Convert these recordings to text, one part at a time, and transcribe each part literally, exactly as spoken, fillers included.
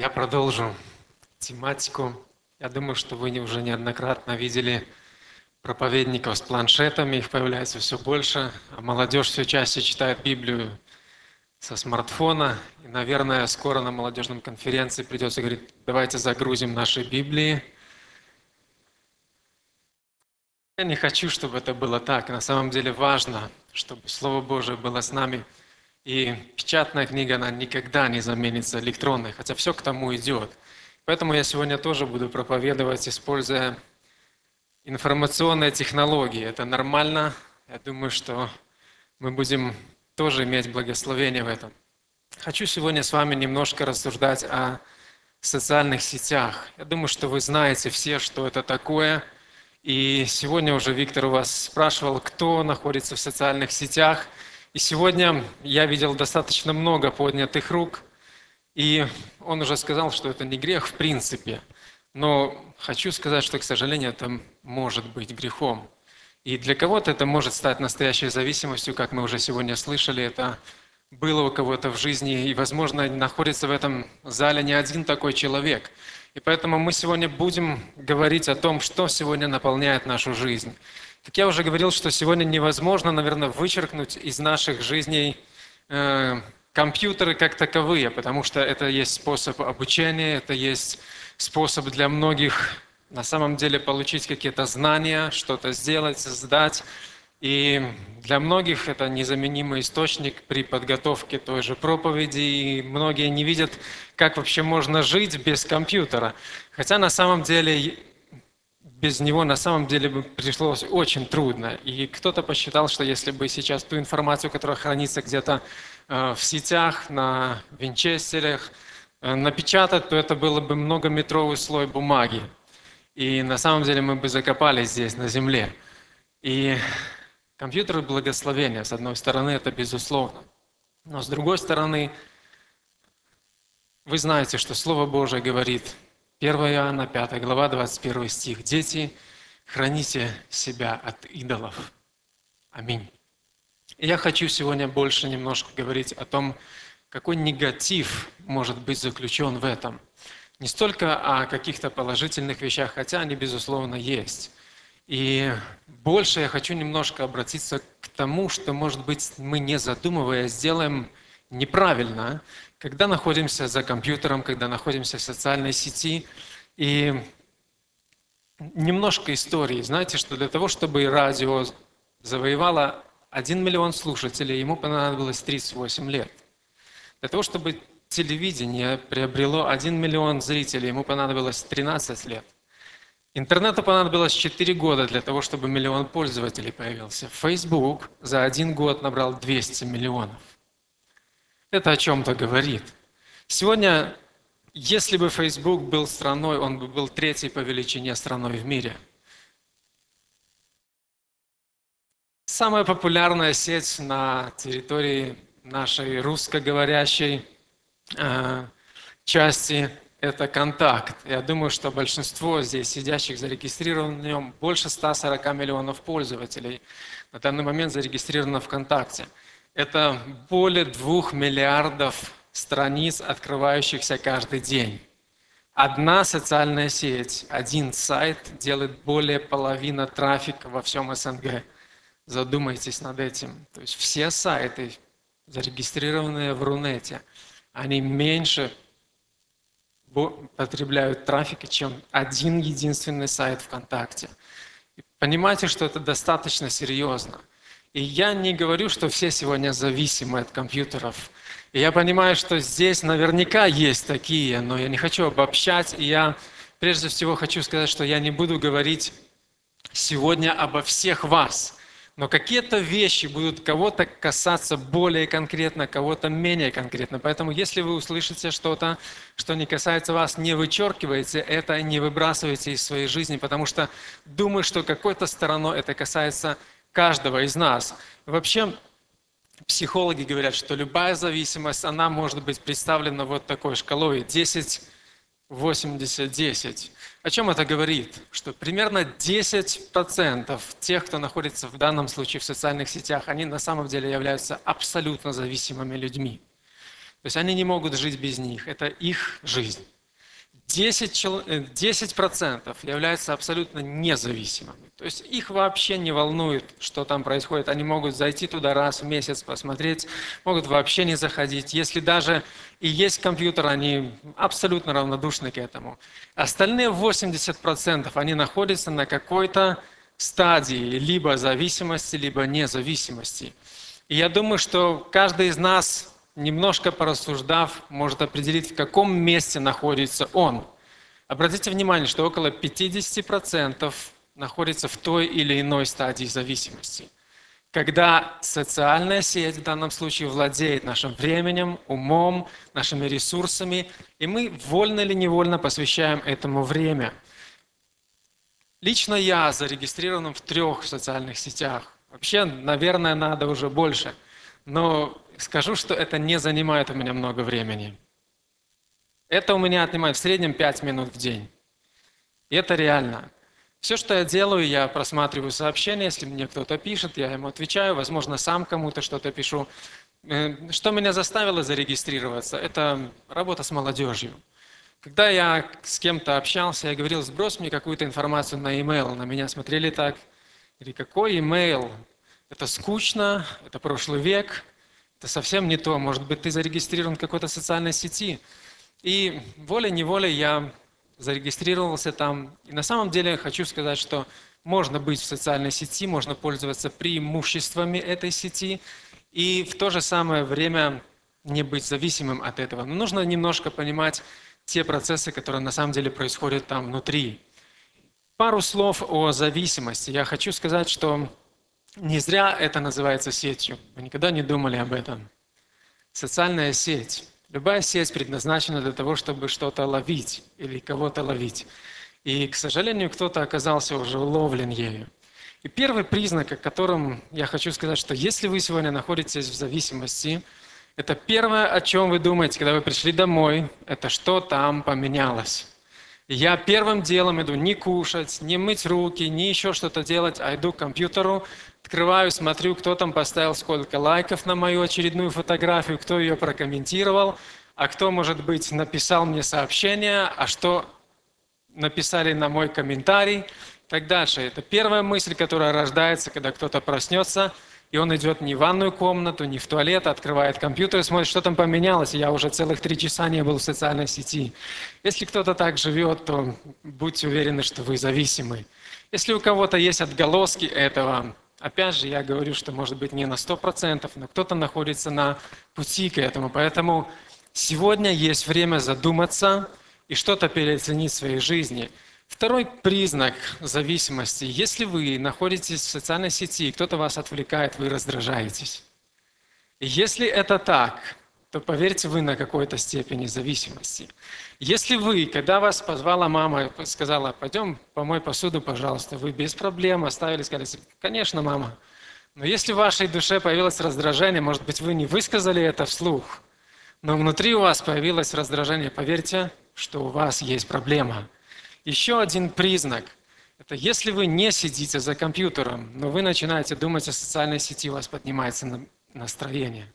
Я продолжу тематику. Я думаю, что вы уже неоднократно видели проповедников с планшетами, их появляется все больше, а молодежь все чаще читает Библию со смартфона. И, наверное, скоро на молодежном конференции придется говорить: давайте загрузим наши Библии. Я не хочу, чтобы это было так. На самом деле важно, чтобы Слово Божие было с нами. И печатная книга, она никогда не заменится электронной, хотя все к тому идет. Поэтому я сегодня тоже буду проповедовать, используя информационные технологии. Это нормально. Я думаю, что мы будем тоже иметь благословение в этом. Хочу сегодня с вами немножко рассуждать о социальных сетях. Я думаю, что вы знаете все, что это такое. И сегодня уже Виктор у вас спрашивал, кто находится в социальных сетях. И сегодня я видел достаточно много поднятых рук. И он уже сказал, что это не грех в принципе. Но хочу сказать, что, к сожалению, это может быть грехом. И для кого-то это может стать настоящей зависимостью, как мы уже сегодня слышали. Это было у кого-то в жизни, и, возможно, находится в этом зале не один такой человек. И поэтому мы сегодня будем говорить о том, что сегодня наполняет нашу жизнь. Как я уже говорил, что сегодня невозможно, наверное, вычеркнуть из наших жизней э, компьютеры как таковые, потому что это есть способ обучения, это есть способ для многих на самом деле получить какие-то знания, что-то сделать, создать. И для многих это незаменимый источник при подготовке той же проповеди. И многие не видят, как вообще можно жить без компьютера. Хотя на самом деле без него на самом деле бы пришлось очень трудно. И кто-то посчитал, что если бы сейчас ту информацию, которая хранится где-то в сетях, на винчестерах, напечатать, то это было бы многометровый слой бумаги. И на самом деле мы бы закопались здесь, на земле. И компьютер – благословение. С одной стороны, это безусловно. Но с другой стороны, вы знаете, что Слово Божие говорит, первое Иоанна, пятая глава, двадцать первый стих. «Дети, храните себя от идолов». Аминь. И я хочу сегодня больше немножко говорить о том, какой негатив может быть заключен в этом. Не столько о каких-то положительных вещах, хотя они, безусловно, есть. И больше я хочу немножко обратиться к тому, что, может быть, мы, не задумываясь, делаем неправильно, когда находимся за компьютером, когда находимся в социальной сети. И немножко истории. Знаете, что для того, чтобы радио завоевало один миллион слушателей, ему понадобилось тридцать восемь лет. Для того, чтобы телевидение приобрело один миллион зрителей, ему понадобилось тринадцать лет. Интернету понадобилось четыре года для того, чтобы миллион пользователей появился. Facebook за один год набрал двести миллионов. Это о чем-то говорит. Сегодня, если бы Facebook был страной, он бы был третьей по величине страной в мире. Самая популярная сеть на территории нашей русскоговорящей э, части – это «Контакт». Я думаю, что большинство здесь сидящих зарегистрировано в нем, больше ста сорока миллионов пользователей на данный момент зарегистрировано в «Контакте». Это более двух миллиардов страниц, открывающихся каждый день. Одна социальная сеть, один сайт делает более половины трафика во всем СНГ. Задумайтесь над этим. То есть все сайты, зарегистрированные в Рунете, они меньше потребляют трафика, чем один единственный сайт ВКонтакте. И понимаете, что это достаточно серьезно. И я не говорю, что все сегодня зависимы от компьютеров. И я понимаю, что здесь наверняка есть такие, но я не хочу обобщать. И я прежде всего хочу сказать, что я не буду говорить сегодня обо всех вас. Но какие-то вещи будут кого-то касаться более конкретно, кого-то менее конкретно. Поэтому если вы услышите что-то, что не касается вас, не вычеркивайте это, не выбрасывайте из своей жизни, потому что думаю, что какой-то стороной это касается каждого из нас. Вообще, психологи говорят, что любая зависимость, она может быть представлена вот такой шкалой десять, восемьдесят, десять. О чем это говорит? Что примерно десять процентов тех, кто находится в данном случае в социальных сетях, они на самом деле являются абсолютно зависимыми людьми. То есть они не могут жить без них. Это их жизнь. десять процентов являются абсолютно независимыми. То есть их вообще не волнует, что там происходит. Они могут зайти туда раз в месяц, посмотреть, могут вообще не заходить. Если даже и есть компьютер, они абсолютно равнодушны к этому. Остальные восемьдесят процентов, они находятся на какой-то стадии либо зависимости, либо независимости. И я думаю, что каждый из нас, немножко порассуждав, может определить, в каком месте находится он. Обратите внимание, что около пятьдесят процентов находится в той или иной стадии зависимости. Когда социальная сеть в данном случае владеет нашим временем, умом, нашими ресурсами, и мы вольно или невольно посвящаем этому время. Лично я зарегистрирован в трех социальных сетях. Вообще, наверное, надо уже больше. Но скажу, что это не занимает у меня много времени. Это у меня отнимает в среднем пять минут в день. И это реально. Все, что я делаю, я просматриваю сообщения, если мне кто-то пишет, я ему отвечаю, возможно, сам кому-то что-то пишу. Что меня заставило зарегистрироваться? Это работа с молодежью. Когда я с кем-то общался, я говорил, сбрось мне какую-то информацию на e-mail. На меня смотрели так. Или какой e-mail? Это скучно, это прошлый век, это совсем не то. Может быть, ты зарегистрирован в какой-то социальной сети. И волей-неволей я зарегистрировался там. И на самом деле хочу сказать, что можно быть в социальной сети, можно пользоваться преимуществами этой сети и в то же самое время не быть зависимым от этого. Но нужно немножко понимать те процессы, которые на самом деле происходят там внутри. Пару слов о зависимости. Я хочу сказать, что не зря это называется сетью. Вы никогда не думали об этом. Социальная сеть. Любая сеть предназначена для того, чтобы что-то ловить или кого-то ловить. И, к сожалению, кто-то оказался уже уловлен ею. И первый признак, о котором я хочу сказать, что если вы сегодня находитесь в зависимости, это первое, о чем вы думаете, когда вы пришли домой, это что там поменялось. И я первым делом иду не кушать, не мыть руки, не еще что-то делать, а иду к компьютеру, открываю, смотрю, кто там поставил сколько лайков на мою очередную фотографию, кто ее прокомментировал, а кто, может быть, написал мне сообщение, а что написали на мой комментарий и так дальше. Это первая мысль, которая рождается, когда кто-то проснется, и он идет не в ванную комнату, не в туалет, а открывает компьютер и смотрит, что там поменялось. Я уже целых три часа не был в социальной сети. Если кто-то так живет, то будьте уверены, что вы зависимы. Если у кого-то есть отголоски этого, опять же, я говорю, что может быть не на сто процентов, но кто-то находится на пути к этому. Поэтому сегодня есть время задуматься и что-то переоценить в своей жизни. Второй признак зависимости. Если вы находитесь в социальной сети, и кто-то вас отвлекает, вы раздражаетесь. И если это так, то поверьте, вы на какой-то степени зависимости. Если вы, когда вас позвала мама, сказала, пойдем помой посуду, пожалуйста, вы без проблем оставили, сказали, конечно, мама. Но если в вашей душе появилось раздражение, может быть, вы не высказали это вслух, но внутри у вас появилось раздражение, поверьте, что у вас есть проблема. Еще один признак – это если вы не сидите за компьютером, но вы начинаете думать о социальной сети, у вас поднимается настроение.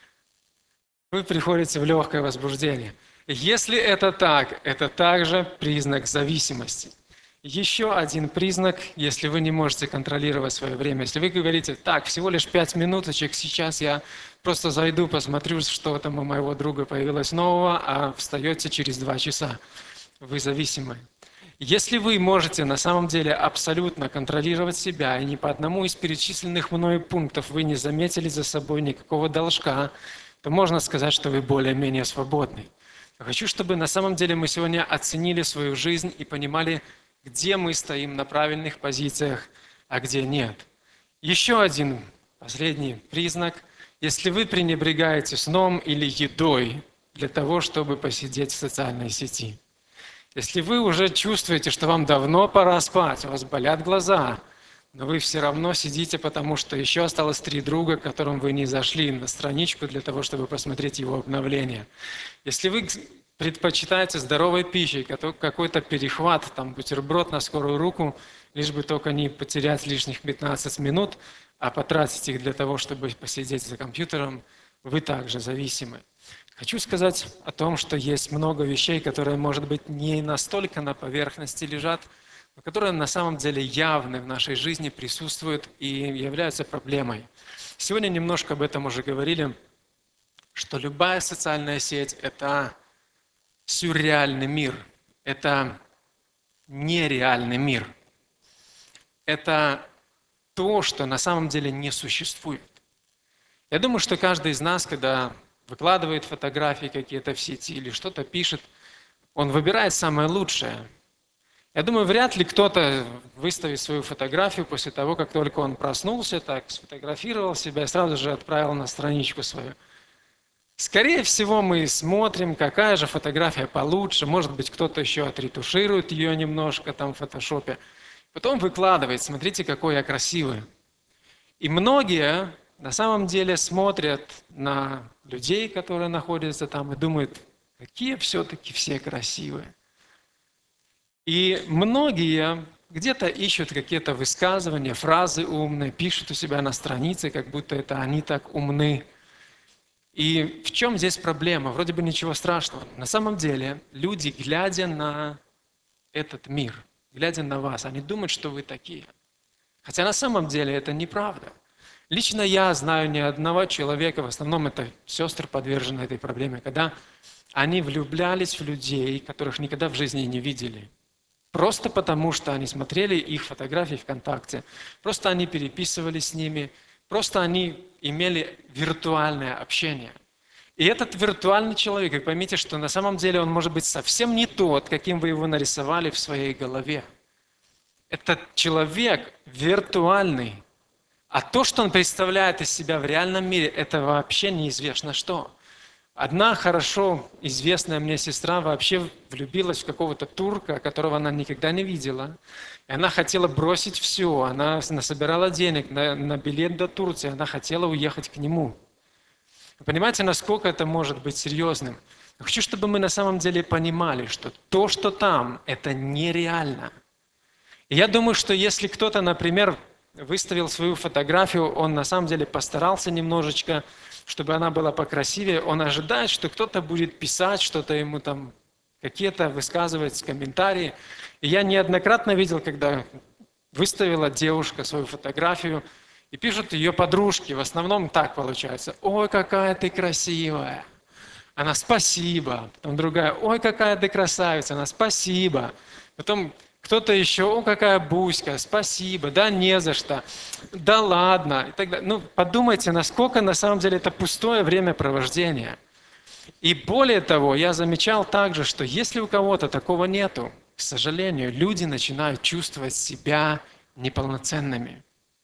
Вы приходите в легкое возбуждение. Если это так, это также признак зависимости. Еще один признак, если вы не можете контролировать свое время. Если вы говорите, так, всего лишь пять минуточек, сейчас я просто зайду, посмотрю, что там у моего друга появилось нового, а встаете через два часа. Вы зависимы. Если вы можете на самом деле абсолютно контролировать себя, и ни по одному из перечисленных мною пунктов вы не заметили за собой никакого должка, то можно сказать, что вы более-менее свободны. Я хочу, чтобы на самом деле мы сегодня оценили свою жизнь и понимали, где мы стоим на правильных позициях, а где нет. Еще один последний признак. Если вы пренебрегаете сном или едой для того, чтобы посидеть в социальной сети. Если вы уже чувствуете, что вам давно пора спать, у вас болят глаза, но вы все равно сидите, потому что еще осталось три друга, к которым вы не зашли на страничку для того, чтобы посмотреть его обновление. Если вы предпочитаете здоровой пищей, какой-то перехват, там, бутерброд на скорую руку, лишь бы только не потерять лишних пятнадцать минут, а потратить их для того, чтобы посидеть за компьютером, вы также зависимы. Хочу сказать о том, что есть много вещей, которые, может быть, не настолько на поверхности лежат, но которые на самом деле явны в нашей жизни, присутствуют и являются проблемой. Сегодня немножко об этом уже говорили, что любая социальная сеть – это сюрреальный мир, это нереальный мир. Это то, что на самом деле не существует. Я думаю, что каждый из нас, когда выкладывает фотографии какие-то в сети или что-то пишет, он выбирает самое лучшее. Я думаю, вряд ли кто-то выставит свою фотографию после того, как только он проснулся, так сфотографировал себя и сразу же отправил на страничку свою. Скорее всего, мы смотрим, какая же фотография получше. Может быть, кто-то еще отретуширует ее немножко там в фотошопе. Потом выкладывает, смотрите, какой я красивый. И многие на самом деле смотрят на людей, которые находятся там, и думают, какие все-таки все красивые. И многие где-то ищут какие-то высказывания, фразы умные, пишут у себя на странице, как будто это они так умны. И в чем здесь проблема? Вроде бы ничего страшного. На самом деле люди, глядя на этот мир, глядя на вас, они думают, что вы такие. Хотя на самом деле это неправда. Лично я знаю ни одного человека, в основном это сестры подвержены этой проблеме, когда они влюблялись в людей, которых никогда в жизни не видели. Просто потому, что они смотрели их фотографии ВКонтакте, просто они переписывались с ними, просто они имели виртуальное общение. И этот виртуальный человек, вы поймите, что на самом деле он может быть совсем не тот, каким вы его нарисовали в своей голове. Этот человек виртуальный. А то, что он представляет из себя в реальном мире, это вообще неизвестно что. Одна хорошо известная мне сестра вообще влюбилась в какого-то турка, которого она никогда не видела. И она хотела бросить все. Она насобирала денег на, на билет до Турции. Она хотела уехать к нему. Вы понимаете, насколько это может быть серьезным? Я хочу, чтобы мы на самом деле понимали, что то, что там, это нереально. И я думаю, что если кто-то, например, выставил свою фотографию, он на самом деле постарался немножечко, чтобы она была покрасивее, он ожидает, что кто-то будет писать, что-то ему там, какие-то высказывать комментарии. И я неоднократно видел, когда выставила девушка свою фотографию, и пишут ее подружки, в основном так получается: «Ой, какая ты красивая!» Она: «Спасибо!» Потом другая: «Ой, какая ты красавица!» Она: «Спасибо!» Потом кто-то еще: «О, какая буська, спасибо, да не за что, да ладно». И так далее. Ну, подумайте, насколько на самом деле это пустое времяпровождение. И более того, я замечал также, что если у кого-то такого нету, к сожалению, люди начинают чувствовать себя неполноценными.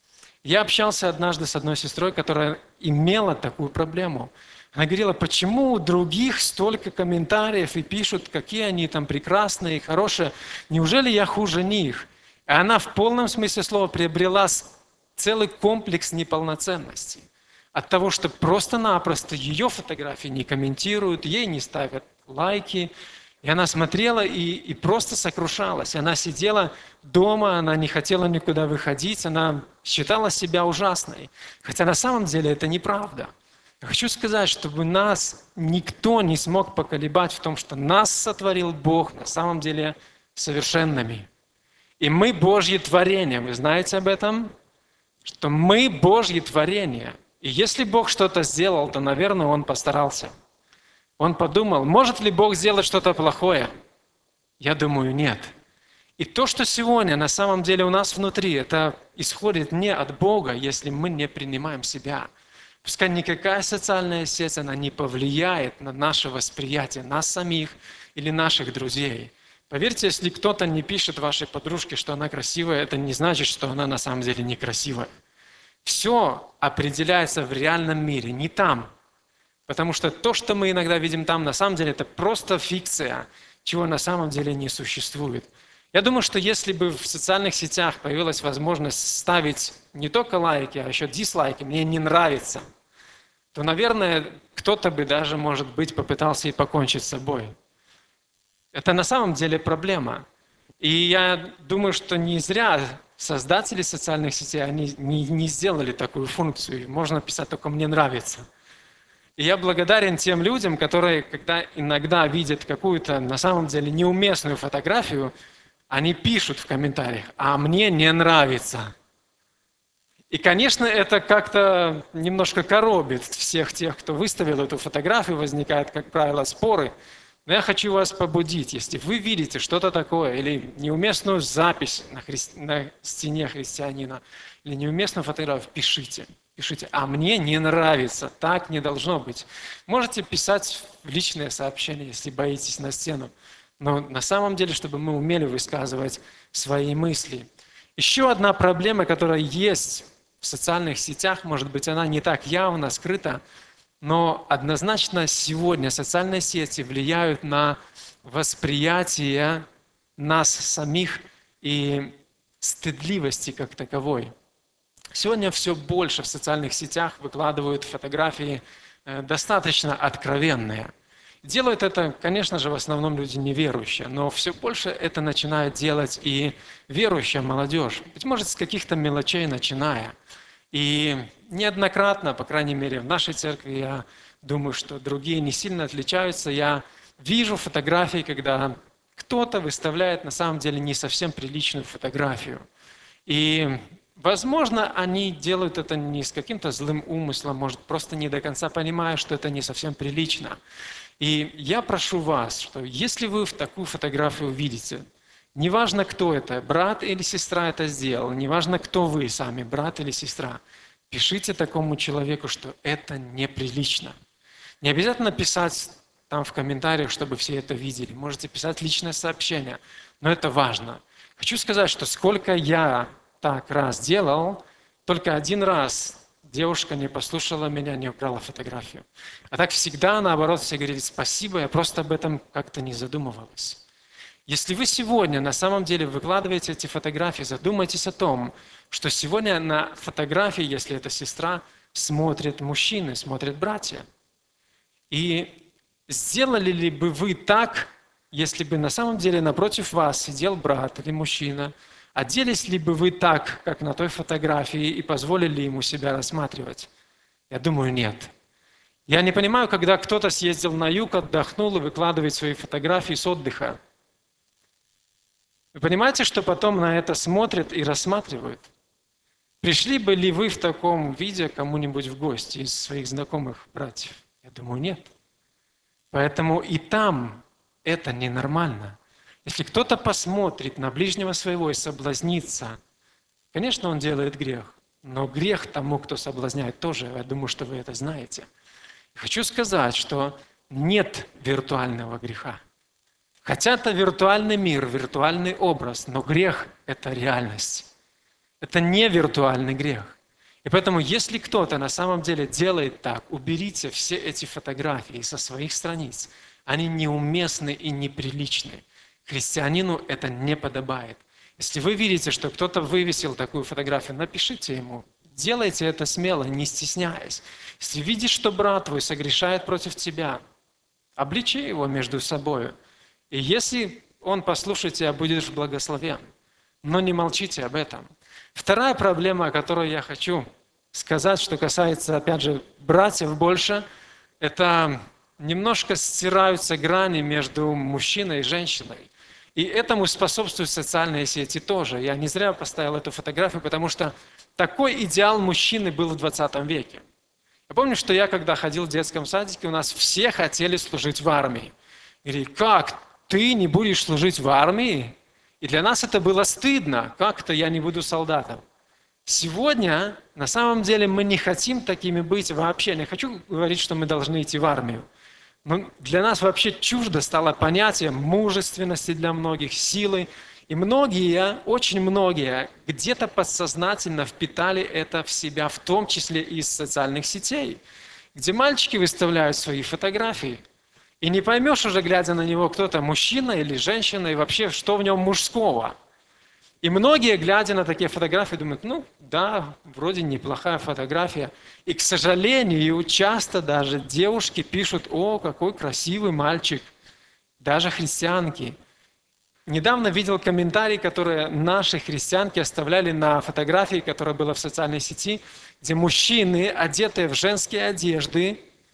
Я общался однажды с одной сестрой, которая имела такую проблему. Она говорила: почему у других столько комментариев и пишут, какие они там прекрасные и хорошие, неужели я хуже них? И она в полном смысле слова приобрела целый комплекс неполноценности от того, что просто-напросто ее фотографии не комментируют, ей не ставят лайки. И она смотрела и, и просто сокрушалась. Она сидела дома, она не хотела никуда выходить, она считала себя ужасной. Хотя на самом деле это неправда. Я хочу сказать, чтобы нас никто не смог поколебать в том, что нас сотворил Бог на самом деле совершенными. И мы Божьи творения. Вы знаете об этом? Что мы Божьи творения. И если Бог что-то сделал, то, наверное, Он постарался. Он подумал, может ли Бог сделать что-то плохое? Я думаю, нет. И то, что сегодня на самом деле у нас внутри, это исходит не от Бога, если мы не принимаем себя. Пускай никакая социальная сеть, она не повлияет на наше восприятие, нас самих или наших друзей. Поверьте, если кто-то не пишет вашей подружке, что она красивая, это не значит, что она на самом деле некрасивая. Все определяется в реальном мире, не там. Потому что то, что мы иногда видим там, на самом деле это просто фикция, чего на самом деле не существует. Я думаю, что если бы в социальных сетях появилась возможность ставить не только лайки, а еще дизлайки, мне не нравится, то, наверное, кто-то бы даже, может быть, попытался и покончить с собой. Это на самом деле проблема. И я думаю, что не зря создатели социальных сетей, они не, не сделали такую функцию. Можно писать только «мне нравится». И я благодарен тем людям, которые, когда иногда видят какую-то на самом деле неуместную фотографию, они пишут в комментариях: «А мне не нравится». И, конечно, это как-то немножко коробит всех тех, кто выставил эту фотографию, возникают, как правило, споры. Но я хочу вас побудить, если вы видите что-то такое, или неуместную запись на, хри... на стене христианина, или неуместную фотографию, пишите. Пишите: «А мне не нравится, так не должно быть». Можете писать в личные сообщения, если боитесь на стену. Но на самом деле, чтобы мы умели высказывать свои мысли. Еще одна проблема, которая есть в социальных сетях, может быть, она не так явно скрыта, но однозначно сегодня социальные сети влияют на восприятие нас самих и стыдливости как таковой. Сегодня все больше в социальных сетях выкладывают фотографии достаточно откровенные. Делают это, конечно же, в основном люди неверующие, но все больше это начинает делать и верующая молодежь. Быть может, с каких-то мелочей начиная. И неоднократно, по крайней мере, в нашей церкви, я думаю, что другие не сильно отличаются, я вижу фотографии, когда кто-то выставляет на самом деле не совсем приличную фотографию. И, возможно, они делают это не с каким-то злым умыслом, может, просто не до конца понимая, что это не совсем прилично. И я прошу вас, что если вы в такую фотографию увидите, неважно, кто это, брат или сестра это сделал, неважно, кто вы сами, брат или сестра, пишите такому человеку, что это неприлично. Не обязательно писать там в комментариях, чтобы все это видели. Можете писать личное сообщение, но это важно. Хочу сказать, что сколько я так раз делал, только один раз девушка не послушала меня, не украла фотографию. А так всегда, наоборот, все говорили: «Спасибо, я просто об этом как-то не задумывалась». Если вы сегодня на самом деле выкладываете эти фотографии, задумайтесь о том, что сегодня на фотографии, если это сестра, смотрят мужчины, смотрят братья. И сделали ли бы вы так, если бы на самом деле напротив вас сидел брат или мужчина? Оделись ли бы вы так, как на той фотографии, и позволили ему себя рассматривать? Я думаю, нет. Я не понимаю, когда кто-то съездил на юг, отдохнул и выкладывает свои фотографии с отдыха. Вы понимаете, что потом на это смотрят и рассматривают? Пришли бы ли вы в таком виде кому-нибудь в гости из своих знакомых братьев? Я думаю, нет. Поэтому и там это ненормально. Если кто-то посмотрит на ближнего своего и соблазнится, конечно, он делает грех, но грех тому, кто соблазняет, тоже. Я думаю, что вы это знаете. Хочу сказать, что нет виртуального греха. Хотя это виртуальный мир, виртуальный образ, но грех – это реальность. Это не виртуальный грех. И поэтому, если кто-то на самом деле делает так, уберите все эти фотографии со своих страниц. Они неуместны и неприличны. Христианину это не подобает. Если вы видите, что кто-то вывесил такую фотографию, напишите ему. Делайте это смело, не стесняясь. Если видишь, что брат твой согрешает против тебя, обличи его между собой. И если он послушает тебя, будешь благословен. Но не молчите об этом. Вторая проблема, о которой я хочу сказать, что касается, опять же, братьев больше, это немножко стираются грани между мужчиной и женщиной. И этому способствуют социальные сети тоже. Я не зря поставил эту фотографию, потому что такой идеал мужчины был в двадцатом веке. Я помню, что я, когда ходил в детском садике, у нас все хотели служить в армии. Говорили: как, ты не будешь служить в армии? И для нас это было стыдно. Как-то я не буду солдатом. Сегодня, на самом деле, мы не хотим такими быть вообще. Я не хочу говорить, что мы должны идти в армию. Но для нас вообще чуждо стало понятие мужественности для многих, силы. И многие, очень многие, где-то подсознательно впитали это в себя, в том числе и из социальных сетей, где мальчики выставляют свои фотографии. И не поймешь уже, глядя на него, кто-то мужчина или женщина, и вообще, что в нем мужского. И многие, глядя на такие фотографии, думают: ну да, вроде неплохая фотография. И, к сожалению, часто даже девушки пишут: о, какой красивый мальчик. Даже христианки. Недавно видел комментарий, которые наши христианки оставляли на фотографии, которая была в социальной сети, где мужчины, одетые в женские одежды,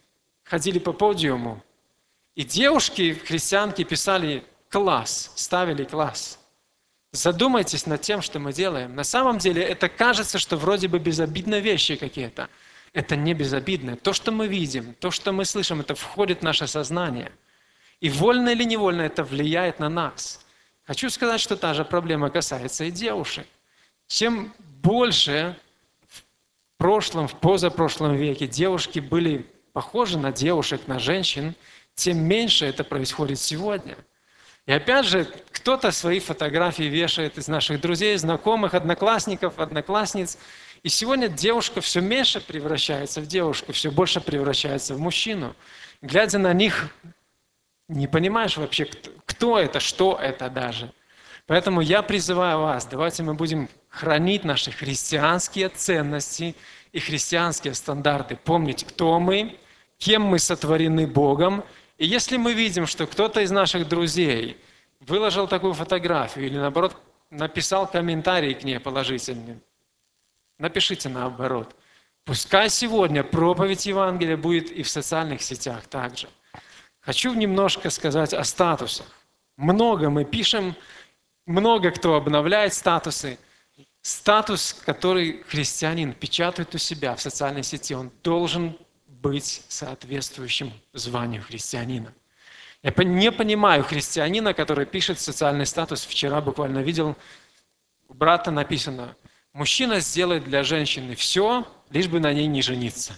ходили по подиуму, и девушки, христианки, писали «класс», ставили «класс». Задумайтесь над тем, что мы делаем. На самом деле это кажется, что вроде бы безобидные вещи какие-то. Это не безобидно. То, что мы видим, то, что мы слышим, это входит в наше сознание. И вольно или невольно это влияет на нас. Хочу сказать, что та же проблема касается и девушек. Чем больше в прошлом, в позапрошлом веке девушки были похожи на девушек, на женщин, тем меньше это происходит сегодня. И опять же, кто-то свои фотографии вешает из наших друзей, знакомых, одноклассников, одноклассниц. И сегодня девушка все меньше превращается в девушку, все больше превращается в мужчину. Глядя на них, не понимаешь вообще, кто, кто это, что это даже. Поэтому я призываю вас, давайте мы будем хранить наши христианские ценности и христианские стандарты. Помнить, кто мы, кем мы сотворены Богом. И если мы видим, что кто-то из наших друзей выложил такую фотографию или, наоборот, написал комментарий к ней положительный, напишите наоборот. Пускай сегодня проповедь Евангелия будет и в социальных сетях также. Хочу немножко сказать о статусах. Много мы пишем, много кто обновляет статусы. Статус, который христианин печатает у себя в социальной сети, он должен быть соответствующим званию христианина. Я не понимаю христианина, который пишет социальный статус. Вчера буквально видел, у брата написано: «Мужчина сделает для женщины все, лишь бы на ней не жениться».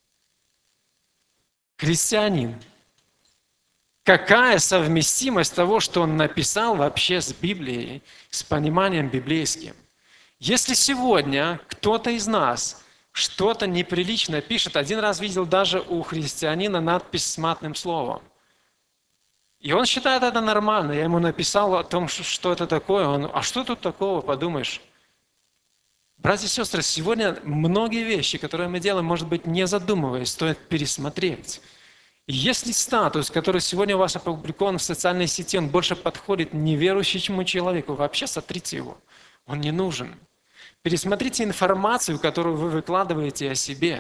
Христианин. Какая совместимость того, что он написал вообще с Библией, с пониманием библейским? Если сегодня кто-то из нас что-то неприличное пишет, один раз видел даже у христианина надпись с матным словом. И он считает это нормально. Я ему написал о том, что это такое. Он: а что тут такого, подумаешь? Братья и сестры, сегодня многие вещи, которые мы делаем, может быть, не задумываясь, стоит пересмотреть. И если статус, который сегодня у вас опубликован в социальной сети, он больше подходит неверующему человеку, вообще сотрите его. Он не нужен. Пересмотрите информацию, которую вы выкладываете о себе.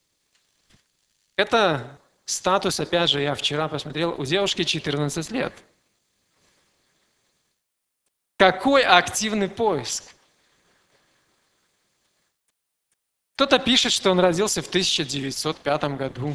Это статус, опять же, я вчера посмотрел, у девушки четырнадцать лет. Какой активный поиск? Кто-то пишет, что он родился в тысяча девятьсот пятом году.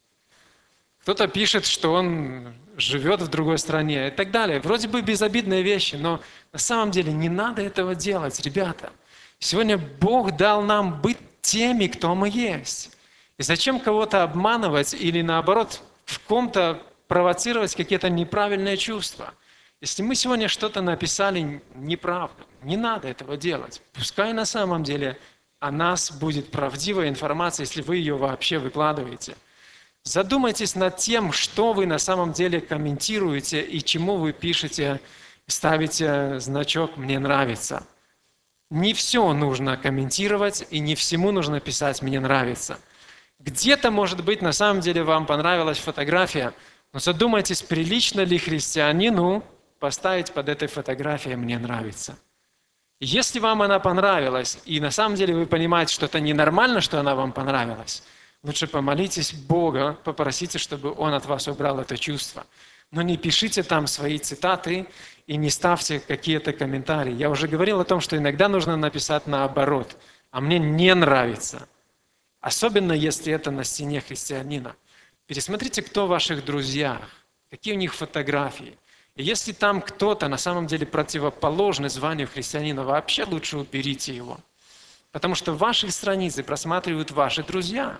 Кто-то пишет, что он живет в другой стране и так далее. Вроде бы безобидные вещи, но на самом деле не надо этого делать, ребята. Сегодня Бог дал нам быть теми, кто мы есть. И зачем кого-то обманывать или, наоборот, в ком-то провоцировать какие-то неправильные чувства? Если мы сегодня что-то написали неправду, не надо этого делать. Пускай на самом деле о нас будет правдивая информация, если вы ее вообще выкладываете. Задумайтесь над тем, что вы на самом деле комментируете и чему вы пишете, ставите значок «Мне нравится». Не все нужно комментировать и не всему нужно писать «Мне нравится». Где-то, может быть, на самом деле вам понравилась фотография, но задумайтесь, прилично ли христианину поставить под этой фотографией «Мне нравится». Если вам она понравилась, и на самом деле вы понимаете, что это ненормально, что она вам понравилась, лучше помолитесь Бога, попросите, чтобы Он от вас убрал это чувство. Но не пишите там свои цитаты и не ставьте какие-то комментарии. Я уже говорил о том, что иногда нужно написать наоборот. А мне не нравится. Особенно, если это на стене христианина. Пересмотрите, кто в ваших друзьях, какие у них фотографии. И если там кто-то на самом деле противоположный званию христианина, вообще лучше уберите его. Потому что ваши страницы просматривают ваши друзья.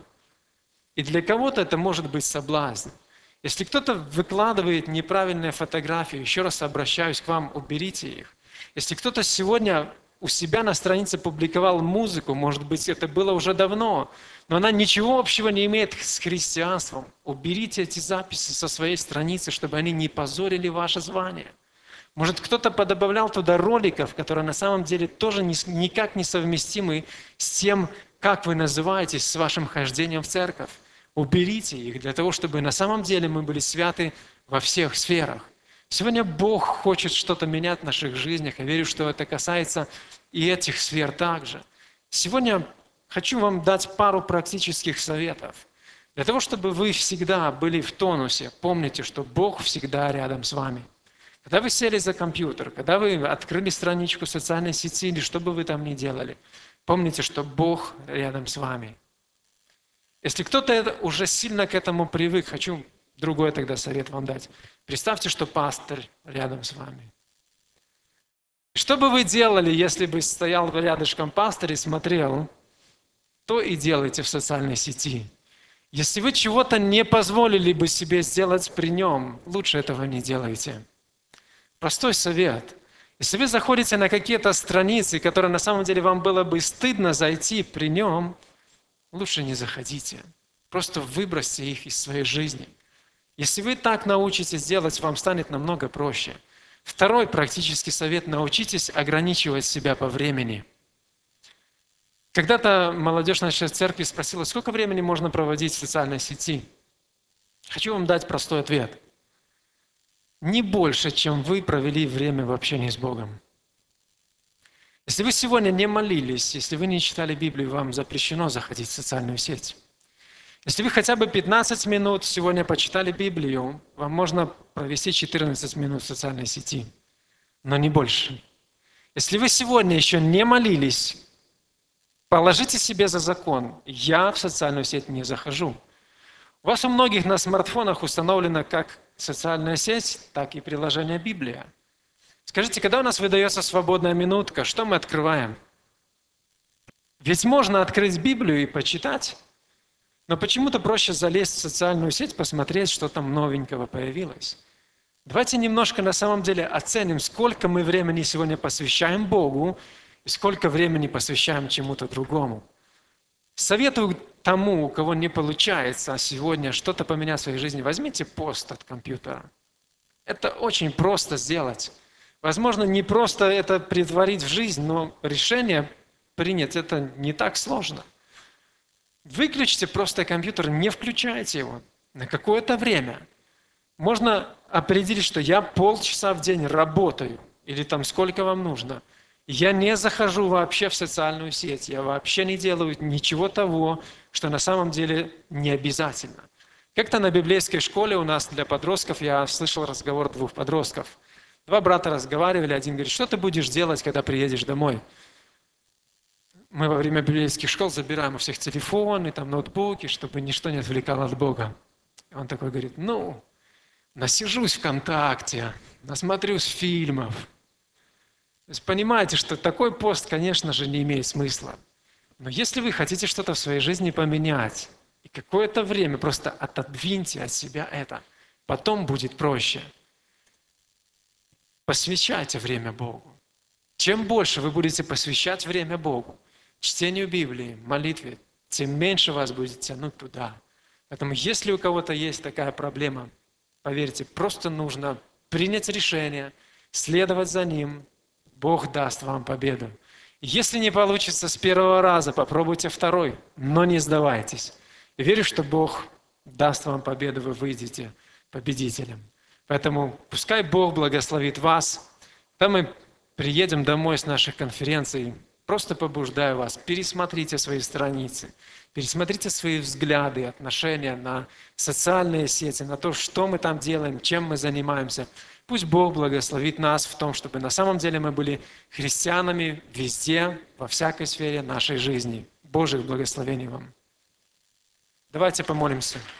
И для кого-то это может быть соблазн. Если кто-то выкладывает неправильные фотографии, еще раз обращаюсь к вам, уберите их. Если кто-то сегодня у себя на странице публиковал музыку, может быть, это было уже давно, но она ничего общего не имеет с христианством, уберите эти записи со своей страницы, чтобы они не позорили ваше звание. Может, кто-то подобавлял туда роликов, которые на самом деле тоже никак не совместимы с тем, как вы называетесь, с вашим хождением в церковь. Уберите их для того, чтобы на самом деле мы были святы во всех сферах. Сегодня Бог хочет что-то менять в наших жизнях. Я верю, что это касается и этих сфер также. Сегодня хочу вам дать пару практических советов. Для того, чтобы вы всегда были в тонусе, помните, что Бог всегда рядом с вами. Когда вы сели за компьютер, когда вы открыли страничку социальной сети или что бы вы там ни делали, помните, что Бог рядом с вами. Если кто-то уже сильно к этому привык, хочу другой тогда совет вам дать. Представьте, что пастор рядом с вами. Что бы вы делали, если бы стоял рядышком пастор и смотрел, то и делайте в социальной сети. Если вы чего-то не позволили бы себе сделать при нем, лучше этого не делайте. Простой совет. Если вы заходите на какие-то страницы, которые на самом деле вам было бы стыдно зайти при нем, лучше не заходите. Просто выбросьте их из своей жизни. Если вы так научитесь делать, вам станет намного проще. Второй практический совет – научитесь ограничивать себя по времени. Когда-то молодежь нашей церкви спросила, сколько времени можно проводить в социальной сети. Хочу вам дать простой ответ. Не больше, чем вы провели время в общении с Богом. Если вы сегодня не молились, если вы не читали Библию, вам запрещено заходить в социальную сеть. Если вы хотя бы пятнадцать минут сегодня почитали Библию, вам можно провести четырнадцать минут в социальной сети, но не больше. Если вы сегодня еще не молились, положите себе за закон, я в социальную сеть не захожу. У вас у многих на смартфонах установлено как социальная сеть, так и приложение Библия. Скажите, когда у нас выдается свободная минутка, что мы открываем? Ведь можно открыть Библию и почитать, но почему-то проще залезть в социальную сеть, посмотреть, что там новенького появилось. Давайте немножко на самом деле оценим, сколько мы времени сегодня посвящаем Богу и сколько времени посвящаем чему-то другому. Советую тому, у кого не получается сегодня что-то поменять в своей жизни, возьмите пост от компьютера. Это очень просто сделать. Возможно, не просто это претворить в жизнь, но решение принять это не так сложно. Выключите просто компьютер, не включайте его на какое-то время. Можно определить, что я полчаса в день работаю, или там сколько вам нужно. Я не захожу вообще в социальную сеть, я вообще не делаю ничего того, что на самом деле не обязательно. Как-то на библейской школе у нас для подростков я слышал разговор двух подростков. Два брата разговаривали, один говорит, что ты будешь делать, когда приедешь домой? Мы во время библейских школ забираем у всех телефоны, там, ноутбуки, чтобы ничто не отвлекало от Бога. И он такой говорит, ну, насижусь ВКонтакте, насмотрюсь фильмов. То есть понимаете, что такой пост, конечно же, не имеет смысла. Но если вы хотите что-то в своей жизни поменять, и какое-то время просто отодвиньте от себя это, потом будет проще. Посвящайте время Богу. Чем больше вы будете посвящать время Богу, чтению Библии, молитве, тем меньше вас будет тянуть туда. Поэтому если у кого-то есть такая проблема, поверьте, просто нужно принять решение, следовать за ним, Бог даст вам победу. Если не получится с первого раза, попробуйте второй, но не сдавайтесь. И верю, что Бог даст вам победу, вы выйдете победителем. Поэтому пускай Бог благословит вас. Когда мы приедем домой с наших конференций, просто побуждаю вас, пересмотрите свои страницы, пересмотрите свои взгляды, отношения на социальные сети, на то, что мы там делаем, чем мы занимаемся. Пусть Бог благословит нас в том, чтобы на самом деле мы были христианами везде, во всякой сфере нашей жизни. Божьих благословений вам. Давайте помолимся.